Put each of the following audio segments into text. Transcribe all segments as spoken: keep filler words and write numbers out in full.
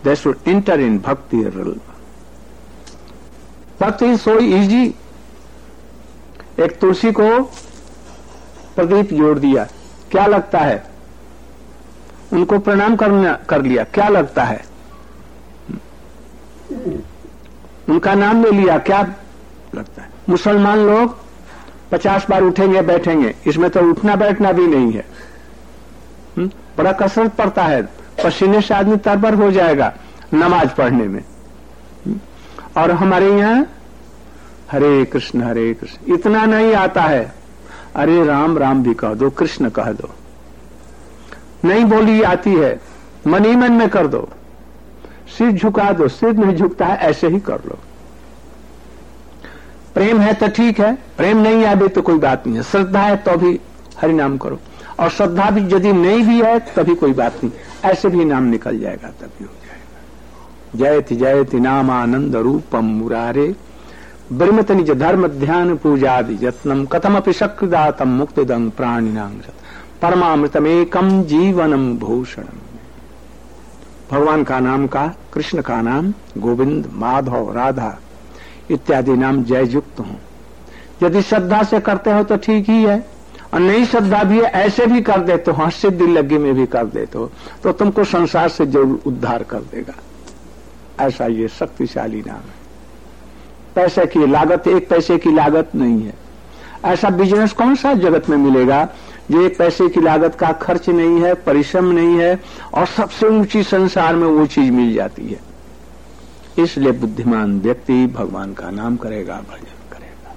they should enter in bhakti realm. Bhakti is so easy. एक तुलसी को प्रदीप जोड़ दिया, क्या लगता है? उनको प्रणाम करना कर लिया, क्या लगता है? उनका नाम ले लिया, क्या लगता है? मुसलमान लोग पचास बार उठेंगे बैठेंगे, इसमें तो उठना बैठना भी नहीं है। हुँ? बड़ा कसरत पड़ता है, पसीने से आदमी तरबर हो जाएगा नमाज पढ़ने में। हुँ? और हमारे यहाँ हरे कृष्ण हरे कृष्ण इतना नहीं आता है। अरे राम राम भी कह दो, कृष्ण कह दो, नहीं बोली आती है, मन ही मन में कर दो। सिर झुका दो, सिर नहीं झुकता है ऐसे ही कर लो। प्रेम है तो ठीक है, प्रेम नहीं है भी तो कोई बात नहीं है। श्रद्धा है तो भी हरि नाम करो, और श्रद्धा भी यदि नहीं भी है तभी कोई बात नहीं, ऐसे भी नाम निकल जाएगा, तभी हो जाएगा। जयति जयति नाम आनंद रूपम मुरारे ब्रह्मत निज धर्म ध्यान पूजादि यत्नम कथमपि शक्तिदातम मुक्तिदं प्राणिनां परमामृतमेकम जीवनम भूषणम। भगवान का नाम का, कृष्ण का नाम, गोविंद, माधव, राधा इत्यादि नाम जय युक्त हो। यदि श्रद्धा से करते हो तो ठीक ही है, और नहीं श्रद्धा भी है ऐसे भी कर देते हो, हंस दिल लगी में भी कर देते हो, तो तुमको संसार से जरूर उद्धार कर देगा। ऐसा ये शक्तिशाली नाम है। पैसे की लागत, एक पैसे की लागत नहीं है। ऐसा बिजनेस कौन सा जगत में मिलेगा जो एक पैसे की लागत का खर्च नहीं है, परिश्रम नहीं है, और सबसे ऊंची संसार में वो चीज मिल जाती है। इसलिए बुद्धिमान व्यक्ति भगवान का नाम करेगा, भजन करेगा।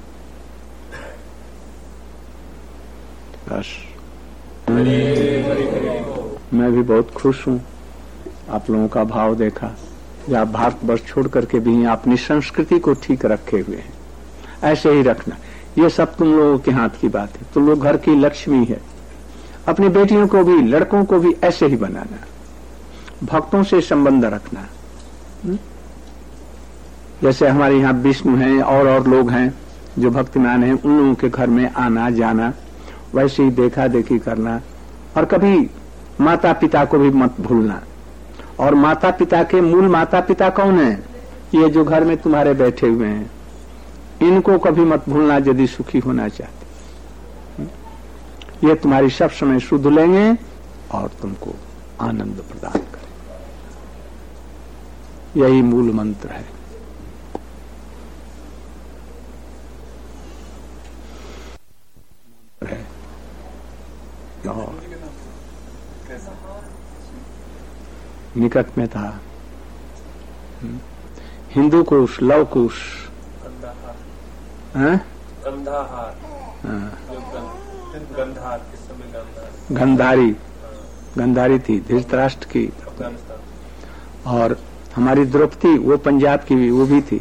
बस मैं भी बहुत खुश हूँ, आप लोगों का भाव देखा। या भारतवर्ष छोड़ करके भी अपनी संस्कृति को ठीक रखे हुए हैं, ऐसे ही रखना। ये सब तुम लोगों के हाथ की बात है। तुम लोग घर की लक्ष्मी है। अपनी बेटियों को भी, लड़कों को भी ऐसे ही बनाना, भक्तों से संबंध रखना। जैसे हमारे यहाँ विष्णु हैं और और लोग हैं जो भक्तिमान हैं, उन लोगों के घर में आना जाना, वैसे ही देखा देखी करना। और कभी माता पिता को भी मत भूलना। और माता पिता के मूल माता पिता कौन है? ये जो घर में तुम्हारे बैठे हुए हैं, इनको कभी मत भूलना यदि सुखी होना चाहते। ये तुम्हारी सब समय शुद्ध लेंगे और तुमको आनंद प्रदान करें। यही मूल मंत्र है। निकट में था हिंदू कुश, लव कुश, गंधारी, गंधारी थी धृतराष्ट्र की, और हमारी द्रौपदी वो पंजाब की भी, वो भी थी।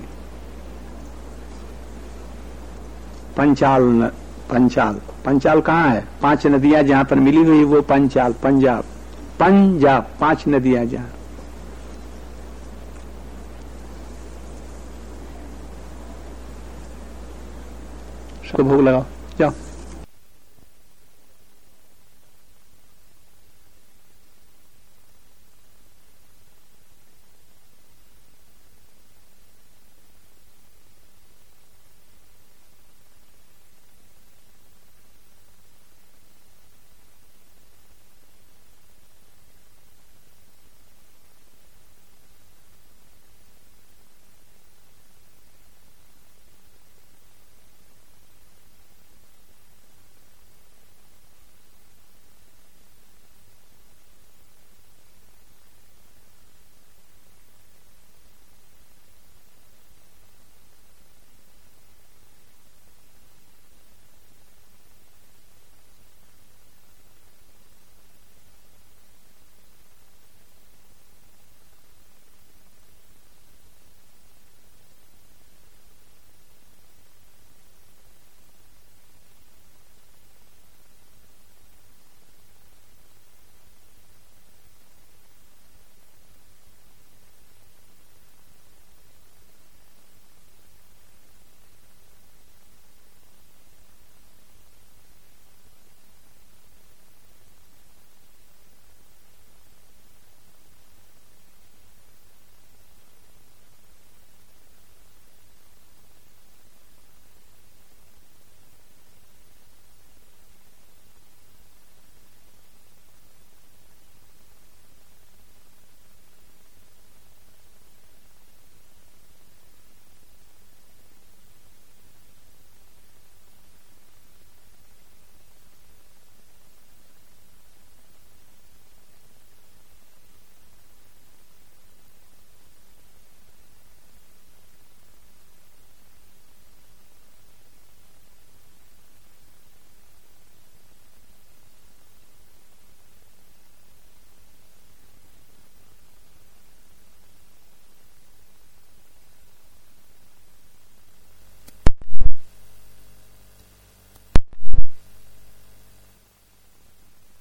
पंचाल, पंचाल, पंचाल कहाँ है? पांच नदियां जहां पर मिली हुई वो पंचाल, पंजाब, पंजाब, पांच नदियां जहां। सबको भोग लगाओ, जाओ।